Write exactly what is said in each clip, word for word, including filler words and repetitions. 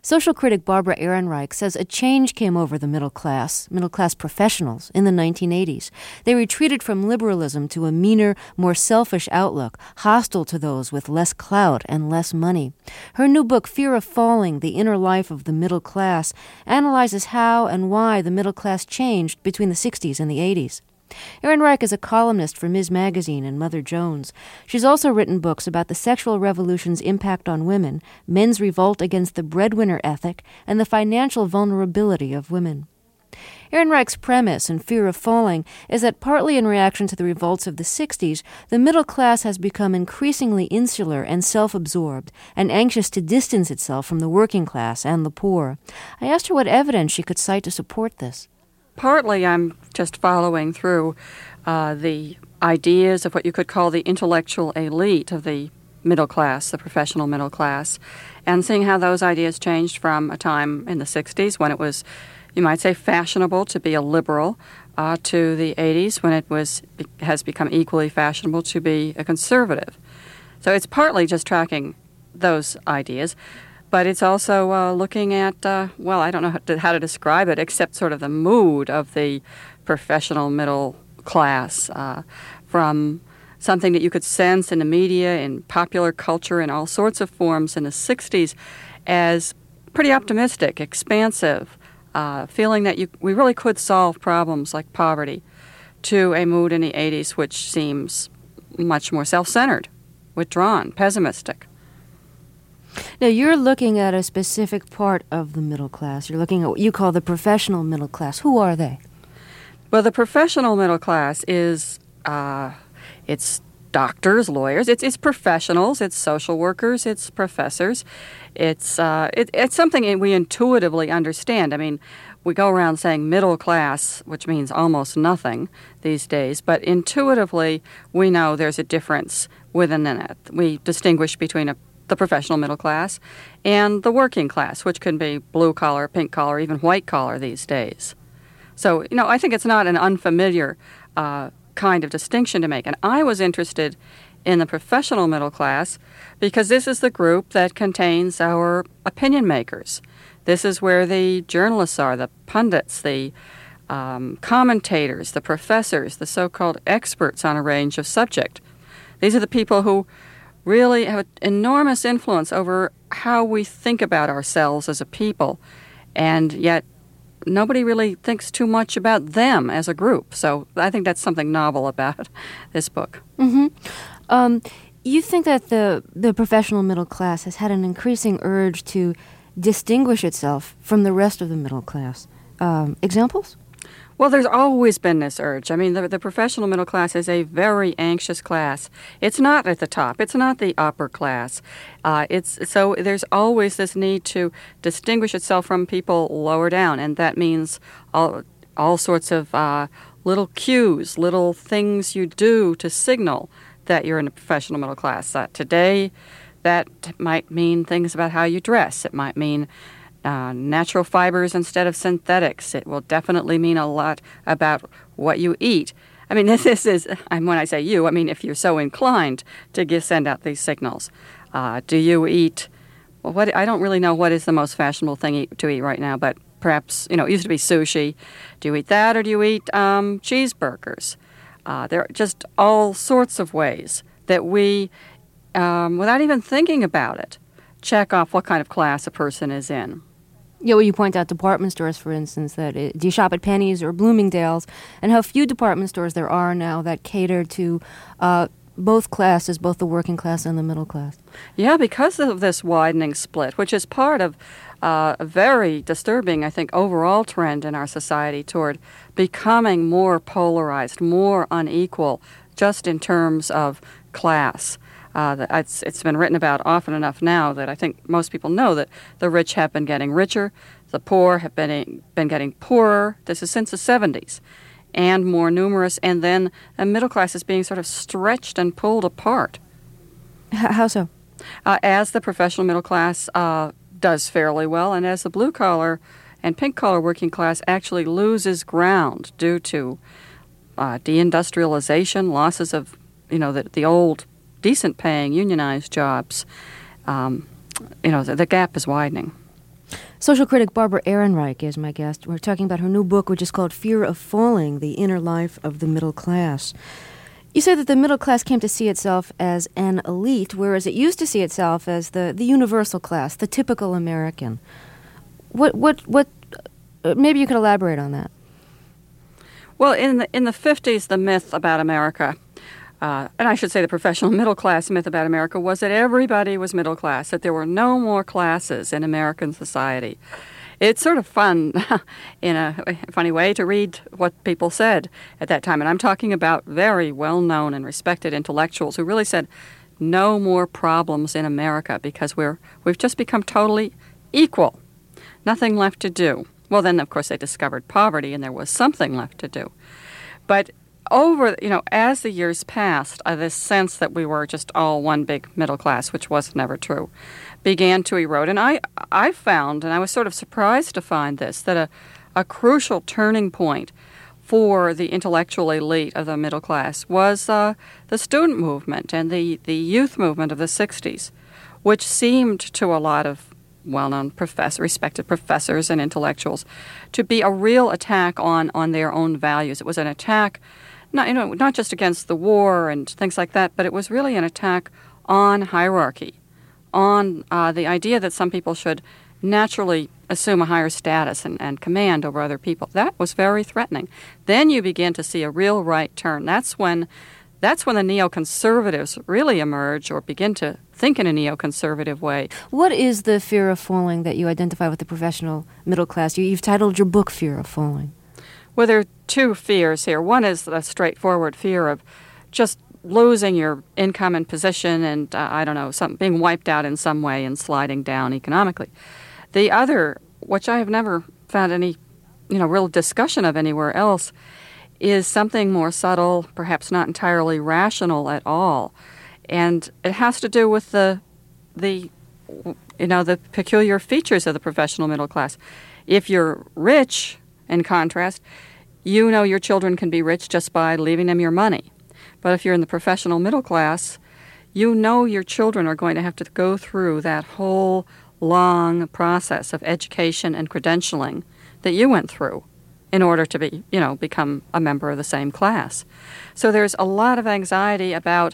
Social critic Barbara Ehrenreich says a change came over the middle class, middle-class professionals, in the nineteen eighties. They retreated from liberalism to a meaner, more selfish outlook, hostile to those with less clout and less money. Her new book, Fear of Falling, The Inner Life of the Middle Class, analyzes how and why the middle class changed between the sixties and the eighties. Ehrenreich is a columnist for Ms. Magazine and Mother Jones. She's also written books about the sexual revolution's impact on women, men's revolt against the breadwinner ethic, and the financial vulnerability of women. Ehrenreich's premise in Fear of Falling is that partly in reaction to the revolts of the sixties, the middle class has become increasingly insular and self-absorbed and anxious to distance itself from the working class and the poor. I asked her what evidence she could cite to support this. Partly I'm just following through uh, the ideas of what you could call the intellectual elite of the middle class, the professional middle class, and seeing how those ideas changed from a time in the sixties when it was, you might say, fashionable to be a liberal, uh, to the eighties when it was has become equally fashionable to be a conservative. So it's partly just tracking those ideas. But it's also uh, looking at, uh, well, I don't know how to, how to describe it, except sort of the mood of the professional middle class, uh, from something that you could sense in the media, in popular culture, in all sorts of forms in the sixties as pretty optimistic, expansive, uh, feeling that you, we really could solve problems like poverty, to a mood in the eighties which seems much more self-centered, withdrawn, pessimistic. Now, you're looking at a specific part of the middle class. You're looking at what you call the professional middle class. Who are they? Well, the professional middle class is, uh, it's doctors, lawyers, it's, it's professionals, it's social workers, it's professors. It's, uh, it, it's something we intuitively understand. I mean, we go around saying middle class, which means almost nothing these days, but intuitively we know there's a difference within it. We distinguish between a the professional middle class, and the working class, which can be blue collar, pink collar, even white collar these days. So, you know, I think it's not an unfamiliar uh, kind of distinction to make. And I was interested in the professional middle class because this is the group that contains our opinion makers. This is where the journalists are, the pundits, the um, commentators, the professors, the so-called experts on a range of subject. These are the people who really have an enormous influence over how we think about ourselves as a people, and yet nobody really thinks too much about them as a group. So I think that's something novel about this book. Mm-hmm. Um, you think that the, the professional middle class has had an increasing urge to distinguish itself from the rest of the middle class. Um, examples? Well, there's always been this urge. I mean, the, the professional middle class is a very anxious class. It's not at the top. It's not the upper class. Uh, it's so there's always this need to distinguish itself from people lower down, and that means all all sorts of uh, little cues, little things you do to signal that you're in the professional middle class. Uh, today, that might mean things about how you dress. It might mean Uh, natural fibers instead of synthetics. It will definitely mean a lot about what you eat. I mean, this, this is, when I say you, I mean if you're so inclined to give, send out these signals. Uh, do you eat, well, what I don't really know what is the most fashionable thing eat, to eat right now, but perhaps, you know, it used to be sushi. Do you eat that, or do you eat um, cheeseburgers? Uh, there are just all sorts of ways that we, um, without even thinking about it, check off what kind of class a person is in. Yeah, well, you point out department stores, for instance, that it, do you shop at Penny's or Bloomingdale's, and how few department stores there are now that cater to uh, both classes, both the working class and the middle class. Yeah, because of this widening split, which is part of uh, a very disturbing, I think, overall trend in our society toward becoming more polarized, more unequal, just in terms of class. Uh, it's, it's been written about often enough now that I think most people know that the rich have been getting richer, the poor have been been getting poorer. This is since the seventies, and more numerous, and then the middle class is being sort of stretched and pulled apart. H- how so? Uh, as the professional middle class uh, does fairly well, and as the blue-collar and pink-collar working class actually loses ground due to uh, deindustrialization, losses of, you know, the, the old decent-paying unionized jobs, um, you know, the, the gap is widening. Social critic Barbara Ehrenreich is my guest. We're talking about her new book, which is called Fear of Falling, The Inner Life of the Middle Class. You say that the middle class came to see itself as an elite, whereas it used to see itself as the, the universal class, the typical American. What, what, what, uh, maybe you could elaborate on that. Well, in the, in the fifties, the myth about America, uh, and I should say the professional middle class myth about America, was that everybody was middle class, that there were no more classes in American society. It's sort of fun, in a funny way, to read what people said at that time. And I'm talking about very well-known and respected intellectuals who really said, no more problems in America because we're, we've just become totally equal. Nothing left to do. Well, then, of course, they discovered poverty, and there was something left to do. But over, you know, as the years passed, uh, this sense that we were just all one big middle class, which was never true, began to erode. And I, I found, and I was sort of surprised to find this, that a, a crucial turning point for the intellectual elite of the middle class was uh, the student movement and the, the youth movement of the sixties, which seemed to a lot of well-known professor, respected professors and intellectuals to be a real attack on, on their own values. It was an attack not, you know, not just against the war and things like that, but it was really an attack on hierarchy, on uh, the idea that some people should naturally assume a higher status and, and command over other people. That was very threatening. Then you begin to see a real right turn. That's when That's when the neoconservatives really emerge or begin to think in a neoconservative way. What is the fear of falling that you identify with the professional middle class? You, you've titled your book Fear of Falling. Well, there are two fears here. One is the straightforward fear of just losing your income and position and, uh, I don't know, some, being wiped out in some way and sliding down economically. The other, which I have never found any, you know, real discussion of anywhere else, is something more subtle, perhaps not entirely rational at all. And it has to do with the, the, you know, the peculiar features of the professional middle class. If you're rich, in contrast, you know your children can be rich just by leaving them your money. But if you're in the professional middle class, you know your children are going to have to go through that whole long process of education and credentialing that you went through in order to be, you know, become a member of the same class. So there's a lot of anxiety about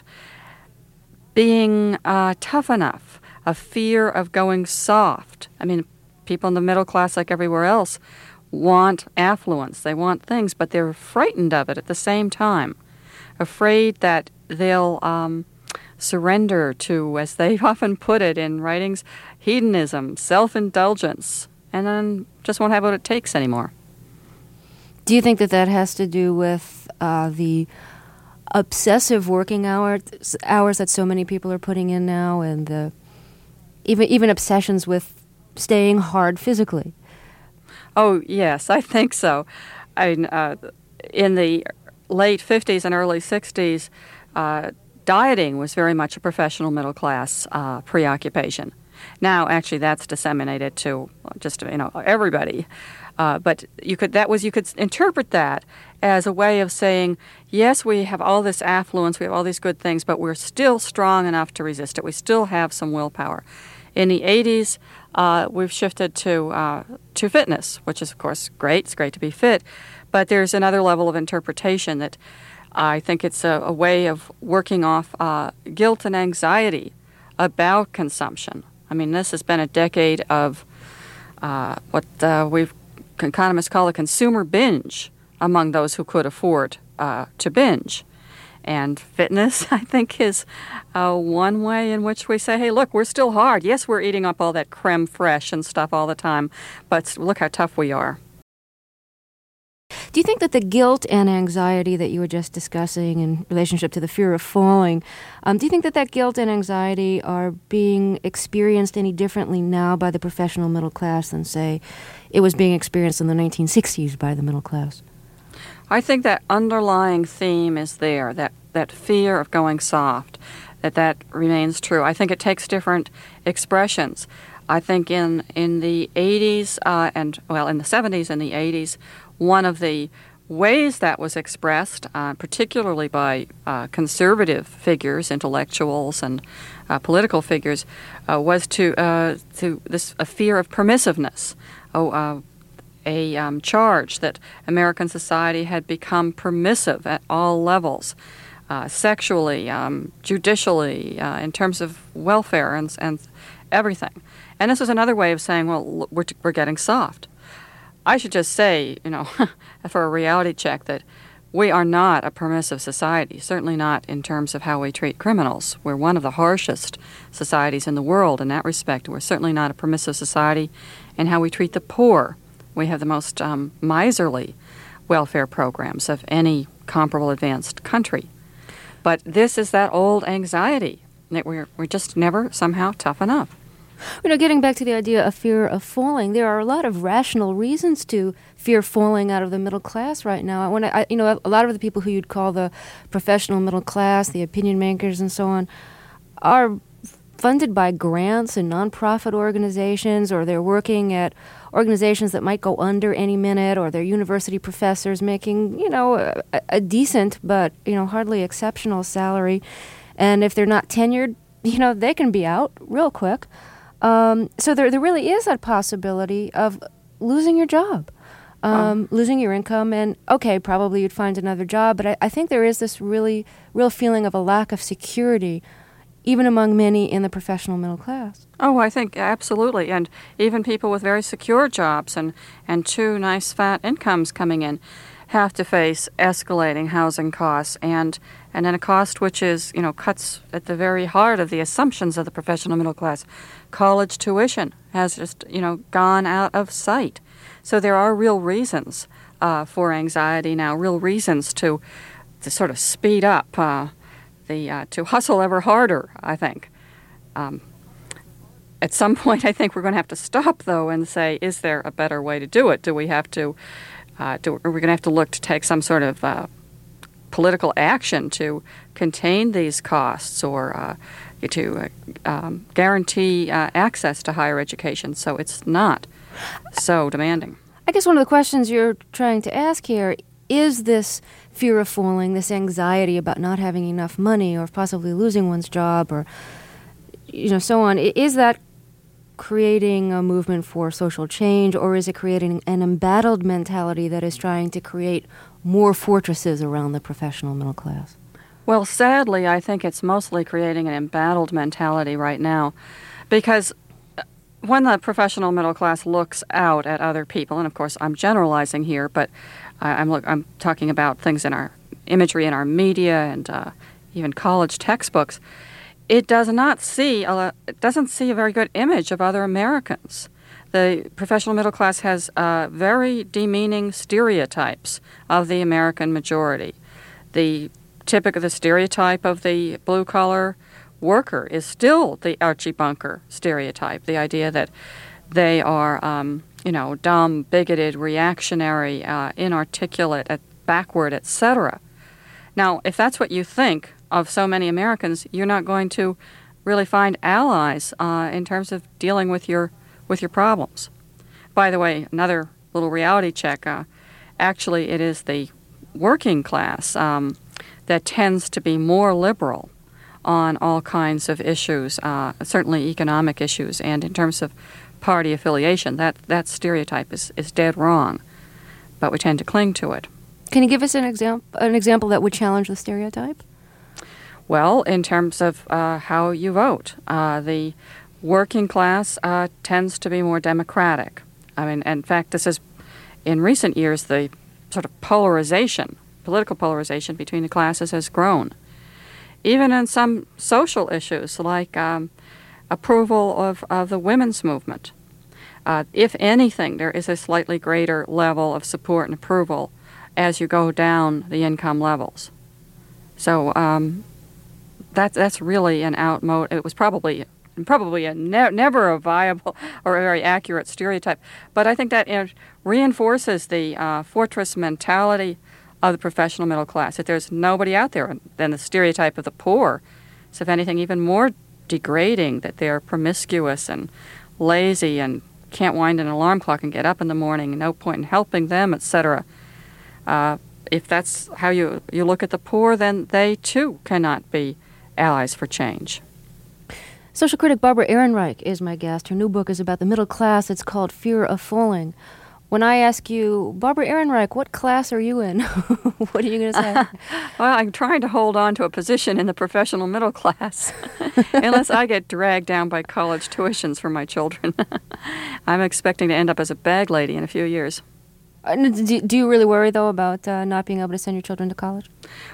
being uh, tough enough, a fear of going soft. I mean, people in the middle class, like everywhere else, want affluence. They want things, but they're frightened of it at the same time, afraid that they'll um, surrender to, as they often put it in writings, hedonism, self-indulgence, and then just won't have what it takes anymore. Do you think that that has to do with uh, the obsessive working hours hours that so many people are putting in now, and the even even obsessions with staying hard physically? Oh, yes, I think so. I mean, uh, in the late fifties and early sixties, uh, dieting was very much a professional middle class uh, preoccupation. Now, actually, that's disseminated to just, you know, everybody. Uh, but you could that was you could interpret that as a way of saying, yes, we have all this affluence, we have all these good things, but we're still strong enough to resist it. We still have some willpower. In the eighties, uh, we've shifted to uh, to fitness, which is, of course, great. It's great to be fit. But there's another level of interpretation that I think it's a, a way of working off uh, guilt and anxiety about consumption. I mean, this has been a decade of uh, what uh, we've economists call a consumer binge among those who could afford uh, to binge. And fitness, I think, is uh, one way in which we say, hey, look, we're still hard. Yes, we're eating up all that creme fraiche and stuff all the time, but look how tough we are. Do you think that the guilt and anxiety that you were just discussing in relationship to the fear of falling, um, do you think that that guilt and anxiety are being experienced any differently now by the professional middle class than, say, it was being experienced in the nineteen sixties by the middle class? I think that underlying theme is there, that, that fear of going soft, that that remains true. I think it takes different expressions. I think in, in the eighties uh, and, well, in the seventies and the eighties, one of the ways that was expressed, uh, particularly by uh, conservative figures, intellectuals, and uh, political figures, uh, was to uh, to this a fear of permissiveness. Oh, uh, a um, charge that American society had become permissive at all levels, uh, sexually, um, judicially, uh, in terms of welfare and and everything. And this is another way of saying, well, we're we're getting soft. I should just say, you know, for a reality check, that we are not a permissive society, certainly not in terms of how we treat criminals. We're one of the harshest societies in the world in that respect. We're certainly not a permissive society in how we treat the poor. We have the most um, miserly welfare programs of any comparable advanced country. But this is that old anxiety that we're, we're just never somehow tough enough. You know, getting back to the idea of fear of falling, there are a lot of rational reasons to fear falling out of the middle class right now. When I, you know, a lot of the people who you'd call the professional middle class, the opinion makers and so on, are funded by grants and nonprofit organizations, or they're working at organizations that might go under any minute, or they're university professors making, you know, a, a decent but, you know, hardly exceptional salary. And if they're not tenured, you know, they can be out real quick. Um, so there, there really is that possibility of losing your job, um, oh. losing your income, and okay, probably you'd find another job. But I, I think there is this really real feeling of a lack of security, even among many in the professional middle class. Oh, I think absolutely, and even people with very secure jobs and, and two nice fat incomes coming in have to face escalating housing costs, and and then a cost which is, you know, cuts at the very heart of the assumptions of the professional middle class. College tuition has just, you know, gone out of sight. So there are real reasons uh, for anxiety now, real reasons to to sort of speed up, uh, the uh, to hustle ever harder, I think. Um, at some point, I think we're going to have to stop, though, and say, is there a better way to do it? Do we have to Uh, do, are we going to have to look to take some sort of uh, political action to contain these costs, or uh, to uh, um, guarantee uh, access to higher education so it's not so demanding? I guess one of the questions you're trying to ask here, is this fear of falling, this anxiety about not having enough money or possibly losing one's job, or, you know, so on, is that creating a movement for social change, or is it creating an embattled mentality that is trying to create more fortresses around the professional middle class? Well, sadly, I think it's mostly creating an embattled mentality right now, because when the professional middle class looks out at other people, and of course I'm generalizing here, but I'm look, I'm talking about things in our imagery in our media and uh, even college textbooks, it does not see a, it doesn't see a very good image of other Americans. The professional middle class has uh, very demeaning stereotypes of the American majority. The typical the stereotype of the blue-collar worker is still the Archie Bunker stereotype, the idea that they are, um, you know, dumb, bigoted, reactionary, uh, inarticulate, uh, backward, et cetera. Now, if that's what you think of so many Americans, you're not going to really find allies uh, in terms of dealing with your with your problems. By the way, another little reality check. Uh, actually, it is the working class um, that tends to be more liberal on all kinds of issues, uh, certainly economic issues, and in terms of party affiliation. That that stereotype is, is dead wrong, but we tend to cling to it. Can you give us an example an example that would challenge the stereotype? Well, in terms of uh, how you vote, uh, the working class uh, tends to be more democratic. I mean, in fact, this is, in recent years, the sort of polarization, political polarization between the classes has grown. Even in some social issues, like um, approval of, of the women's movement. Uh, if anything, there is a slightly greater level of support and approval as you go down the income levels. So um, that, that's really an outmode. It was probably probably a ne- never a viable or a very accurate stereotype. But I think that it reinforces the uh, fortress mentality of the professional middle class, that there's nobody out there. Than the stereotype of the poor is, if anything, even more degrading, that they're promiscuous and lazy and can't wind an alarm clock and get up in the morning, no point in helping them, et cetera. Uh, if that's how you, you look at the poor, then they too cannot be allies for change. Social critic Barbara Ehrenreich is my guest. Her new book is about the middle class. It's called Fear of Falling. When I ask you, Barbara Ehrenreich, what class are you in? What are you going to say? Well, I'm trying to hold on to a position in the professional middle class, unless I get dragged down by college tuitions for my children. I'm expecting to end up as a bag lady in a few years. Uh, do, do you really worry, though, about uh, not being able to send your children to college?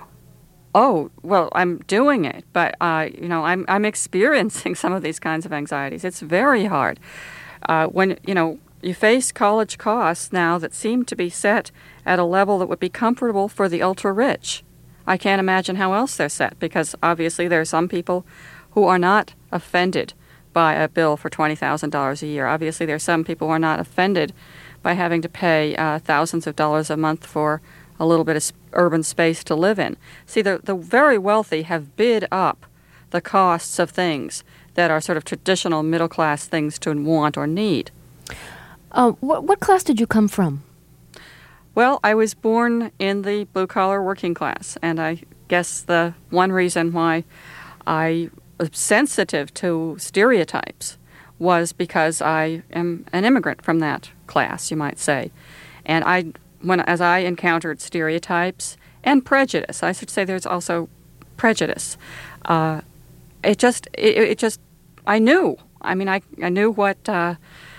Oh, well, I'm doing it, but, uh, you know, I'm, I'm experiencing some of these kinds of anxieties. It's very hard. Uh, when, you know, you face college costs now that seem to be set at a level that would be comfortable for the ultra-rich. I can't imagine how else they're set, because obviously there are some people who are not offended by a bill for twenty thousand dollars a year. Obviously there are some people who are not offended by having to pay uh, thousands of dollars a month for a little bit of sp- urban space to live in. See, the, the very wealthy have bid up the costs of things that are sort of traditional middle-class things to want or need. Uh, what, what class did you come from? Well, I was born in the blue-collar working class, and I guess the one reason why I was sensitive to stereotypes was because I am an immigrant from that class, you might say. And I, when as I encountered stereotypes and prejudice, I should say there's also prejudice. Uh, it just, it, it just, I knew. I mean, I, I knew what. Uh,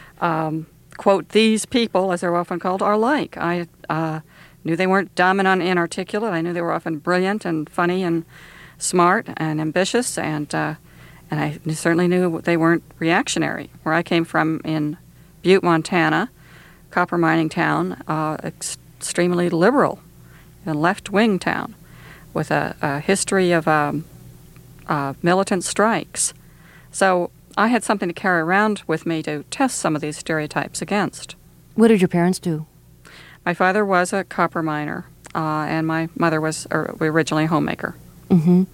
um, quote, these people, as they're often called, are like. I uh, knew they weren't dumb and inarticulate. I knew they were often brilliant and funny and smart and ambitious, and uh, and I certainly knew they weren't reactionary. Where I came from in Butte, Montana, copper mining town, uh, ex- extremely liberal, a left-wing town, with a, a history of um, uh, militant strikes. So I had something to carry around with me to test some of these stereotypes against. What did your parents do? My father was a copper miner, uh, and my mother was er, originally a homemaker. Mm-hmm.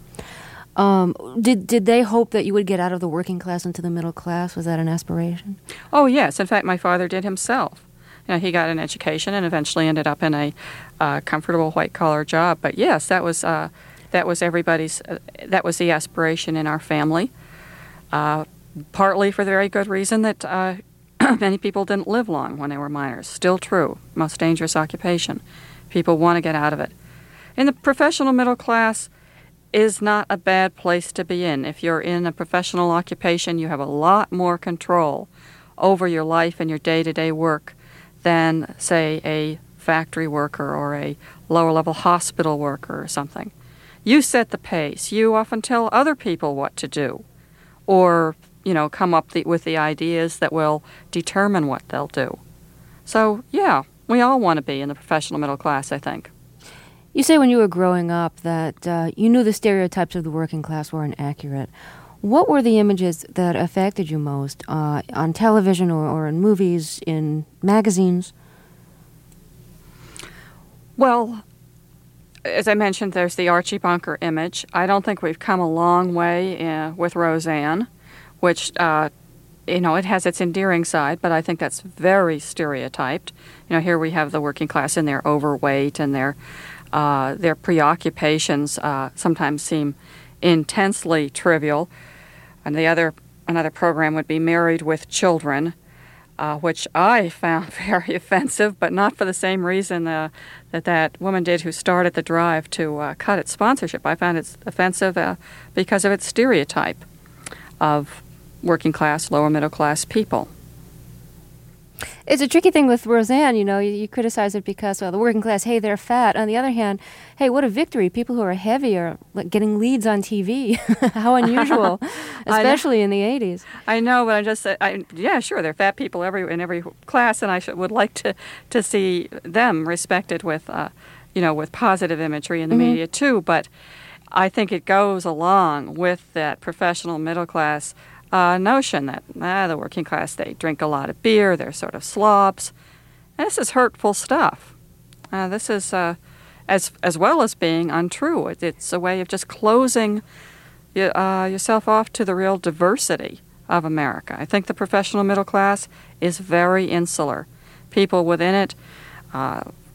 Um, did did they hope that you would get out of the working class into the middle class? Was that an aspiration? Oh, yes. In fact, my father did himself. You know, he got an education and eventually ended up in a uh, comfortable white-collar job. But yes, that was uh, that was everybody's. Uh, that was the aspiration in our family. Uh, Partly for the very good reason that uh, many people didn't live long when they were miners. Still true. Most dangerous occupation. People want to get out of it. In the professional middle class is not a bad place to be in. If you're in a professional occupation, you have a lot more control over your life and your day-to-day work than, say, a factory worker or a lower-level hospital worker or something. You set the pace. You often tell other people what to do, or you know, come up the, with the ideas that will determine what they'll do. So, yeah, we all want to be in the professional middle class, I think. You say when you were growing up that uh, you knew the stereotypes of the working class were inaccurate. What were the images that affected you most uh, on television or, or in movies, in magazines? Well, as I mentioned, there's the Archie Bunker image. I don't think we've come a long way uh, with Roseanne, which, uh, you know, it has its endearing side, but I think that's very stereotyped. You know, here we have the working class and their overweight and their uh, their preoccupations uh, sometimes seem intensely trivial. And the other another program would be Married with Children, uh, which I found very offensive, but not for the same reason uh, that that woman did who started the drive to uh, cut its sponsorship. I found it offensive uh, because of its stereotype of working class, lower middle class people. It's a tricky thing with Roseanne, you know, you, you criticize it because, well, the working class, hey, they're fat. On the other hand, hey, what a victory. People who are heavy are like, getting leads on T V. How unusual, especially in the eighties. I know, but I just, I, yeah, sure, there are fat people every in every class, and I should, would like to, to see them respected with, uh, you know, with positive imagery in the mm-hmm. media too. But I think it goes along with that professional middle class Uh, notion that ah, the working class, they drink a lot of beer, they're sort of slobs. And this is hurtful stuff. Uh, this is, uh, as as well as being untrue, it, it's a way of just closing you, uh, yourself off to the real diversity of America. I think the professional middle class is very insular. People within it uh,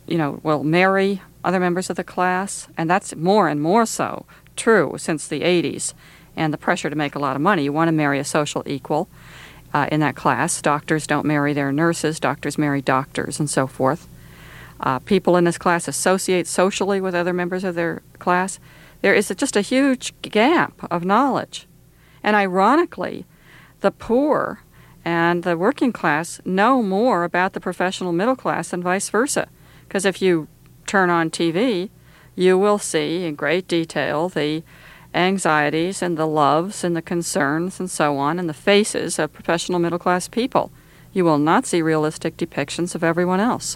you know, will marry other members of the class, and that's more and more so true since the eighties and the pressure to make a lot of money. You want to marry a social equal uh, in that class. Doctors don't marry their nurses. Doctors marry doctors and so forth. Uh, people in this class associate socially with other members of their class. There is just a huge gap of knowledge. And ironically, the poor and the working class know more about the professional middle class than vice versa. Because if you turn on T V, you will see in great detail the anxieties and the loves and the concerns and so on and the faces of professional middle class people. You will not see realistic depictions of everyone else.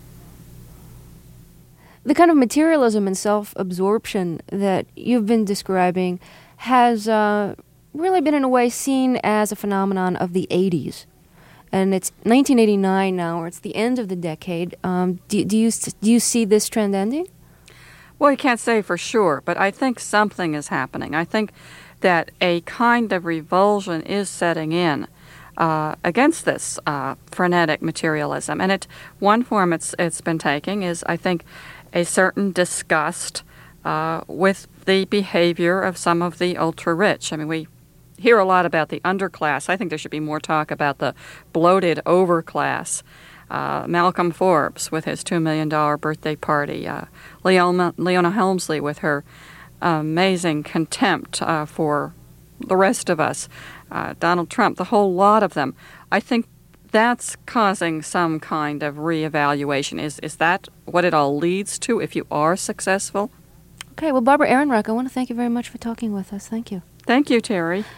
The kind of materialism and self-absorption that you've been describing has uh, really been in a way seen as a phenomenon of the eighties. And it's nineteen eighty-nine now, or it's the end of the decade. Um, do, do, you, do you see this trend ending? Well, you can't say for sure, but I think something is happening. I think that a kind of revulsion is setting in uh, against this uh, frenetic materialism. And it one form it's it's been taking is, I think, a certain disgust uh, with the behavior of some of the ultra-rich. I mean, we hear a lot about the underclass. I think there should be more talk about the bloated overclass. Uh, Malcolm Forbes with his two million dollars birthday party. Uh, Leona, Leona Helmsley with her amazing contempt uh, for the rest of us. Uh, Donald Trump, the whole lot of them. I think that's causing some kind of reevaluation. Is is that what it all leads to if you are successful? Okay, well, Barbara Ehrenreich, I want to thank you very much for talking with us. Thank you. Thank you, Terry.